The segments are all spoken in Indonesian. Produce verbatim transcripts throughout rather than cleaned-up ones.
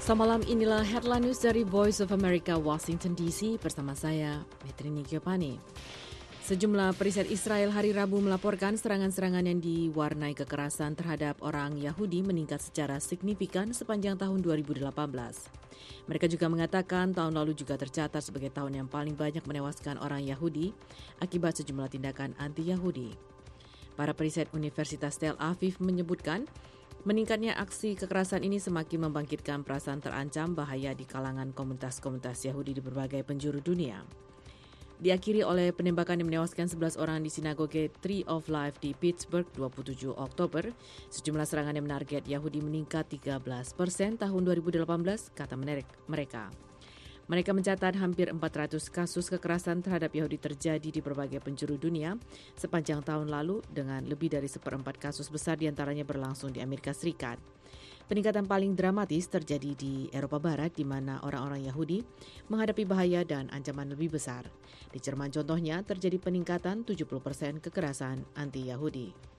Semalam inilah headline news dari Voice of America, Washington D C bersama saya, Metrini Giovanni. Sejumlah periset Israel hari Rabu melaporkan serangan-serangan yang diwarnai kekerasan terhadap orang Yahudi meningkat secara signifikan sepanjang tahun dua ribu delapan belas. Mereka juga mengatakan tahun lalu juga tercatat sebagai tahun yang paling banyak menewaskan orang Yahudi akibat sejumlah tindakan anti-Yahudi. Para periset Universitas Tel Aviv menyebutkan meningkatnya aksi kekerasan ini semakin membangkitkan perasaan terancam bahaya di kalangan komunitas-komunitas Yahudi di berbagai penjuru dunia. Diakhiri oleh penembakan yang menewaskan sebelas orang di sinagoge Tree of Life di Pittsburgh dua puluh tujuh Oktober, sejumlah serangan yang menarget Yahudi meningkat tiga belas persen tahun dua ribu delapan belas, kata mereka. Mereka mencatat hampir empat ratus kasus kekerasan terhadap Yahudi terjadi di berbagai penjuru dunia sepanjang tahun lalu dengan lebih dari seperempat kasus besar diantaranya berlangsung di Amerika Serikat. Peningkatan paling dramatis terjadi di Eropa Barat di mana orang-orang Yahudi menghadapi bahaya dan ancaman lebih besar. Di Jerman contohnya terjadi peningkatan tujuh puluh persen kekerasan anti-Yahudi.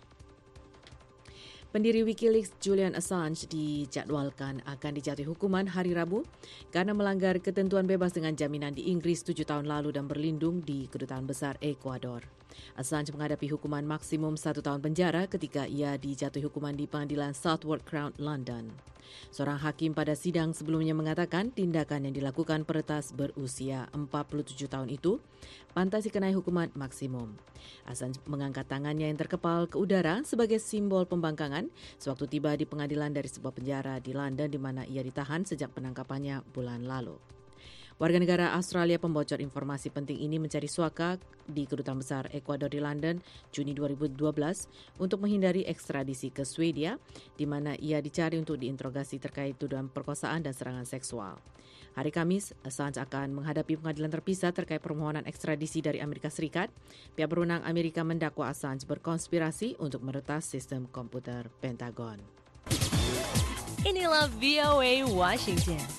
Pendiri Wikileaks Julian Assange dijadwalkan akan dijatuhi hukuman hari Rabu karena melanggar ketentuan bebas dengan jaminan di Inggris tujuh tahun lalu dan berlindung di Kedutaan Besar Ekuador. Assange menghadapi hukuman maksimum satu tahun penjara ketika ia dijatuhi hukuman di pengadilan Southwark Crown London. Seorang hakim pada sidang sebelumnya mengatakan tindakan yang dilakukan peretas berusia empat puluh tujuh tahun itu pantas dikenai hukuman maksimum. Assange mengangkat tangannya yang terkepal ke udara sebagai simbol pembangkangan sewaktu tiba di pengadilan dari sebuah penjara di London di mana ia ditahan sejak penangkapannya bulan lalu. Warga negara Australia pembocor informasi penting ini mencari suaka di Kedutaan Besar Ekuador di London Juni dua ribu dua belas untuk menghindari ekstradisi ke Swedia, di mana ia dicari untuk diinterogasi terkait tuduhan perkosaan dan serangan seksual. Hari Kamis, Assange akan menghadapi pengadilan terpisah terkait permohonan ekstradisi dari Amerika Serikat. Pihak berwenang Amerika mendakwa Assange berkonspirasi untuk meretas sistem komputer Pentagon. Inilah V O A Washington.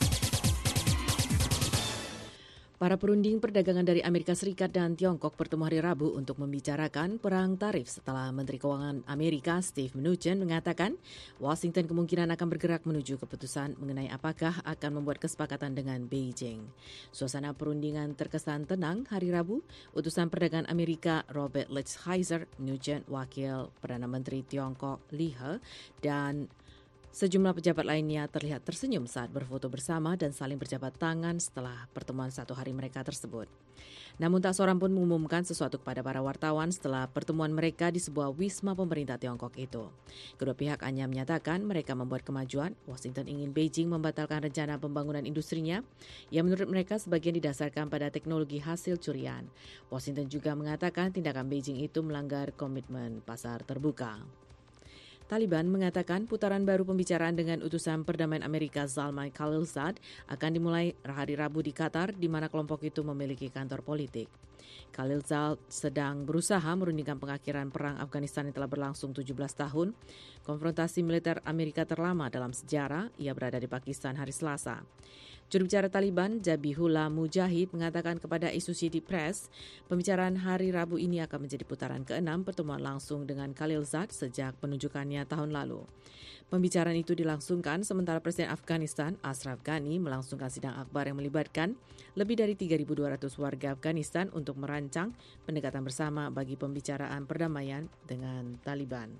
Para perunding perdagangan dari Amerika Serikat dan Tiongkok bertemu hari Rabu untuk membicarakan perang tarif setelah Menteri Keuangan Amerika Steve Mnuchin mengatakan Washington kemungkinan akan bergerak menuju keputusan mengenai apakah akan membuat kesepakatan dengan Beijing. Suasana perundingan terkesan tenang hari Rabu. Utusan perdagangan Amerika Robert Lighthizer, Mnuchin, Wakil Perdana Menteri Tiongkok Li He, dan sejumlah pejabat lainnya terlihat tersenyum saat berfoto bersama dan saling berjabat tangan setelah pertemuan satu hari mereka tersebut. Namun tak seorang pun mengumumkan sesuatu kepada para wartawan setelah pertemuan mereka di sebuah wisma pemerintah Tiongkok itu. Kedua pihak hanya menyatakan mereka membuat kemajuan. Washington ingin Beijing membatalkan rencana pembangunan industrinya yang menurut mereka sebagian didasarkan pada teknologi hasil curian. Washington juga mengatakan tindakan Beijing itu melanggar komitmen pasar terbuka. Taliban mengatakan putaran baru pembicaraan dengan utusan perdamaian Amerika Zalmay Khalilzad akan dimulai hari Rabu di Qatar, di mana kelompok itu memiliki kantor politik. Khalilzad sedang berusaha merundingkan pengakhiran perang Afghanistan yang telah berlangsung tujuh belas tahun. Konfrontasi militer Amerika terlama dalam sejarah, ia berada di Pakistan hari Selasa. Juru bicara Taliban, Zabihullah Mujahid, mengatakan kepada Associated Press, pembicaraan hari Rabu ini akan menjadi putaran keenam pertemuan langsung dengan Khalilzad sejak penunjukannya tahun lalu. Pembicaraan itu dilangsungkan sementara Presiden Afghanistan Ashraf Ghani melangsungkan sidang akbar yang melibatkan lebih dari tiga ribu dua ratus warga Afghanistan untuk merancang pendekatan bersama bagi pembicaraan perdamaian dengan Taliban.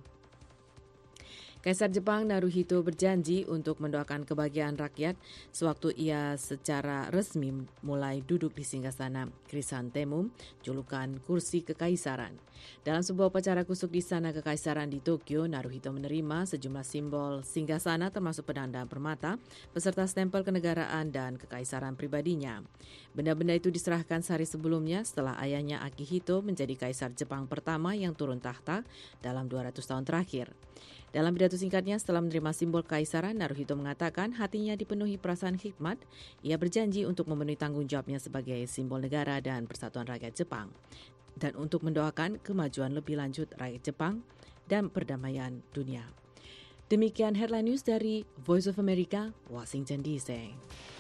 Kaisar Jepang Naruhito berjanji untuk mendoakan kebahagiaan rakyat sewaktu ia secara resmi mulai duduk di singgasana Chrysanthemum, julukan kursi kekaisaran. Dalam sebuah upacara kusuk di Istana Kekaisaran di Tokyo, Naruhito menerima sejumlah simbol singgasana termasuk pedang dan permata, beserta stempel kenegaraan dan kekaisaran pribadinya. Benda-benda itu diserahkan sehari sebelumnya setelah ayahnya Akihito menjadi kaisar Jepang pertama yang turun tahta dalam dua ratus tahun terakhir. Dalam pidato singkatnya setelah menerima simbol kekaisaran, Naruhito mengatakan hatinya dipenuhi perasaan hikmat. Ia berjanji untuk memenuhi tanggung jawabnya sebagai simbol negara dan persatuan rakyat Jepang, dan untuk mendoakan kemajuan lebih lanjut rakyat Jepang dan perdamaian dunia. Demikian headline news dari Voice of America, Washington D C.